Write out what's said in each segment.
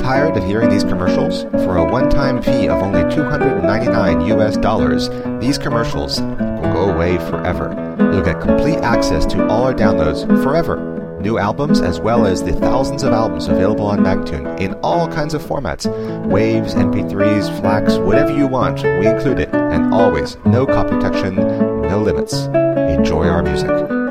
Tired of hearing these commercials? For a one-time fee of only $299 US, these commercials will go away forever. You'll get complete access to all our downloads forever. New albums as well as the thousands of albums available on Magnatune in all kinds of formats. Waves, MP3s, FLACs, whatever you want, we include it. And always, no copy protection, no limits. Enjoy our music.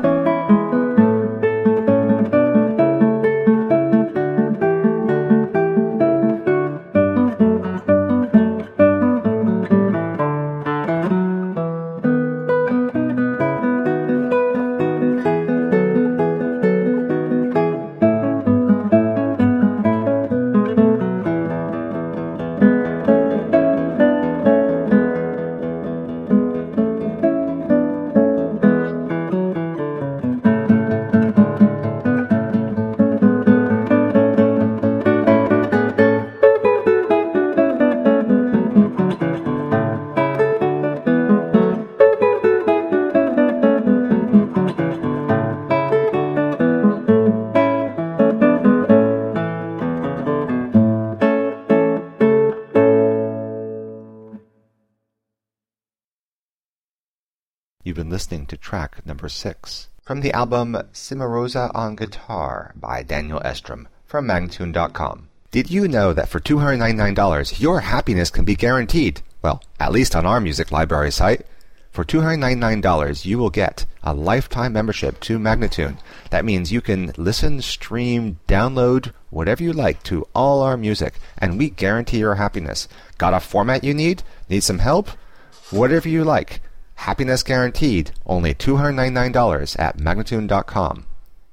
You've been listening to track number 6 from the album Cimarosa on Guitar by Daniel Estrom from Magnatune.com. Did you know that for $299 your happiness can be guaranteed? Well, at least on our music library site. For $299 you will get a lifetime membership to Magnatune. That means you can listen, stream, download, whatever you like to all our music, and we guarantee your happiness. Got a format you need? Need some help? Whatever you like. Happiness guaranteed, only $299 at Magnatune.com.